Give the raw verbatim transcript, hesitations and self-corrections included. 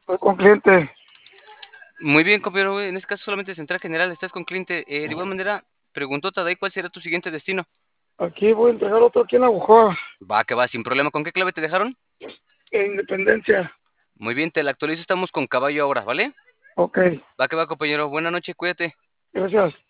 Estoy con cliente. Muy bien, compañero, en este caso solamente Central General, estás con cliente. Eh, de igual manera, preguntó Tadei cuál será tu siguiente destino. Aquí voy a entregar otro aquí en Agujoa, Va, que va, sin problema. ¿Con qué clave te dejaron? en Independencia. Muy bien, te la actualizo, estamos con caballo ahora, ¿vale? Ok, Va, que va, compañero. Buena noche, cuídate. gracias.